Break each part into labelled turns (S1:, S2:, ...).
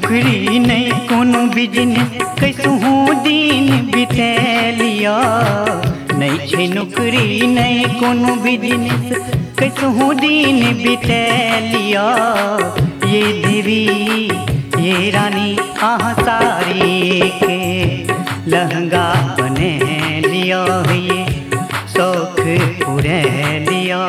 S1: नौकरी नहीं कोनो बिजनेस कैसहू दिन बितेलिया। नहीं छे नौकरी नहीं कोनो बिजनेस कैसहू दिन बितेलिया। ये देवी ये रानी आहाँ सारी के लहंगा बने लिया। ये शौक पूरे लिया।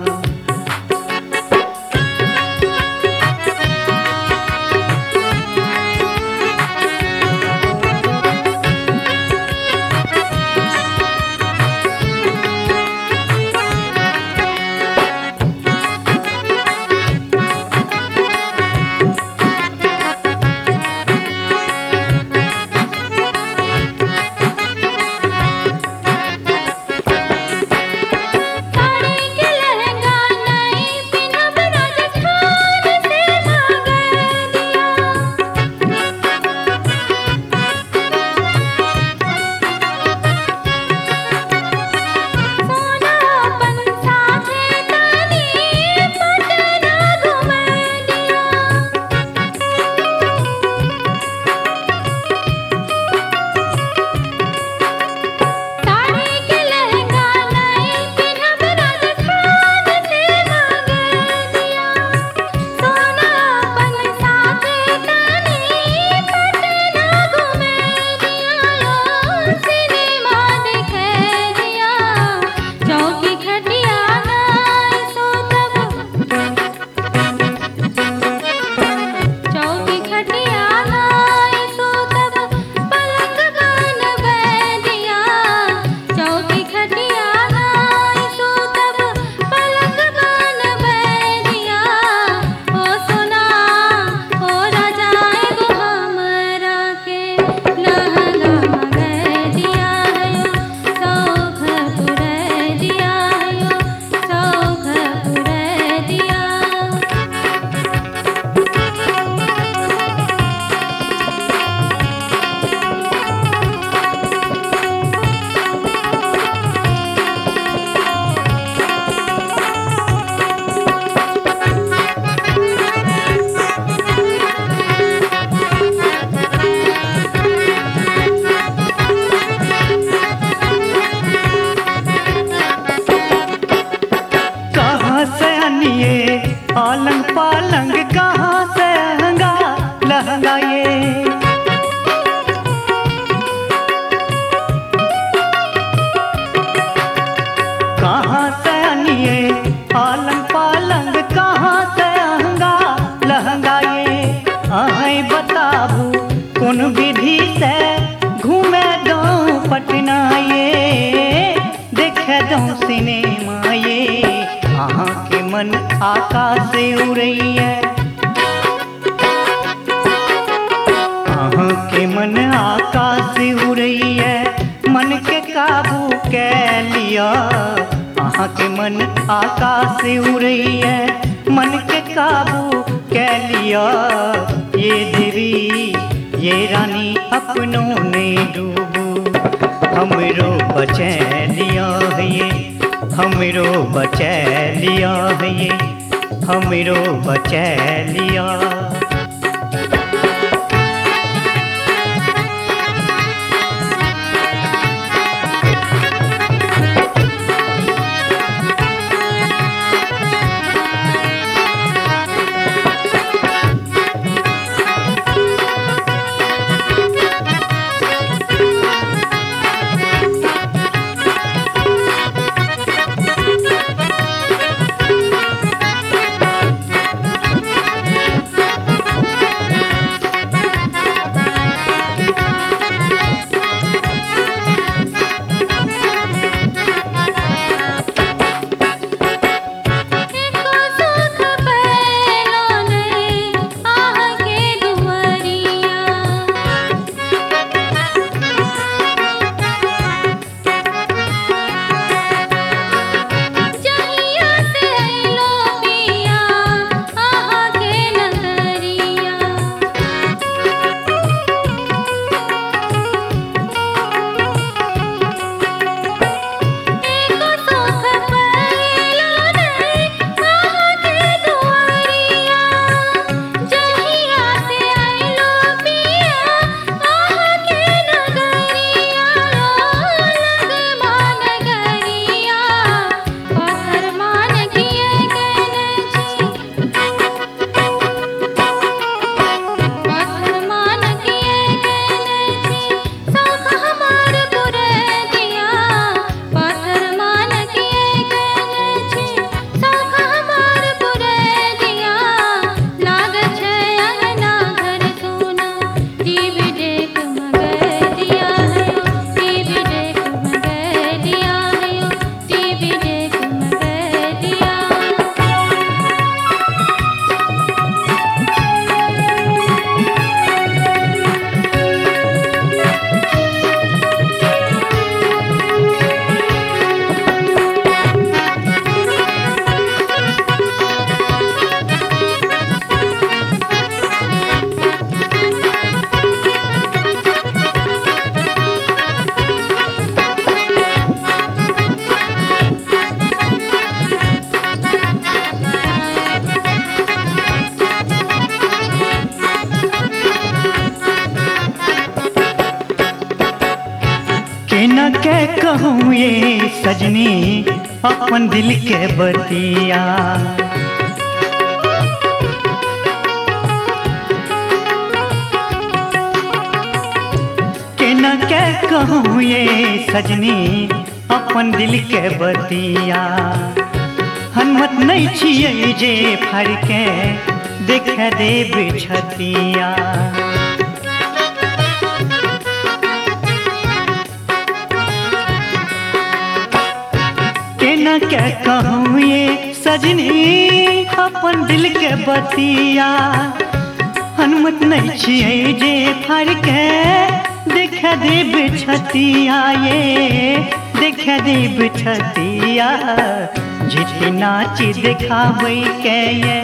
S1: आलंग पालंग कहाँ से लहंगा लहंगा ये। कहाँ से अनिए आलंग पालंग कहाँ से लहंगा लहंगा ये। आए बताबू कौन विधि से घूमे दो पटना ये। देखे दो सिनेमा ये। आहाँ के मन आकाश से उड़ई है। आहाँ के मन आकाश से उड़ई है। मन के काबू के लिया। आहाँ के मन आकाश से उड़ई है। मन के काबू के लिया। ये देवी ये रानी अपनों ने डूबू हमरो बचे लिया है ये। हमरो बचे लिया है ये। हमरो बचे लिया। के न के कहूँ ये सजनी अपन दिल के बतिया। के न के कहूँ ये सजनी अपन दिल के बतिया। हनमत नहीं छिए जे फर के देख देव छतिया। के न के कहूँ ये सजनी अपन दिल के बतिया। हनुमत नहीं छिए जे फर के देख देव छतिया। ये देख देव छतिया जित नाच दिखावे के ये।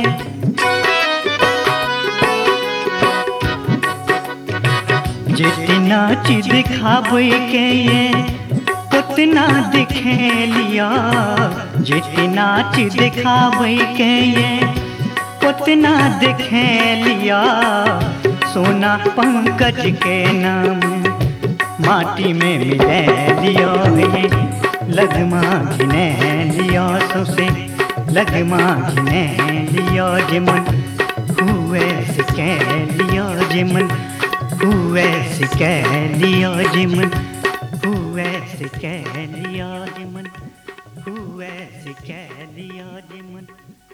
S1: जित नाच दिखावे के ये उतना दिखे लिया। जित नाच दिखावे के ये उतना दिखे लिया। सोना पंकज के नाम माटी में मिले लिया। लगमा घिने लिया सौसे लगमा घिने लिया। जिमन हुए सिके लिया। जिमन हुए सिके लिया। जिमन हुए सिके लिया। जिमन हुए सिके लिया। जिमन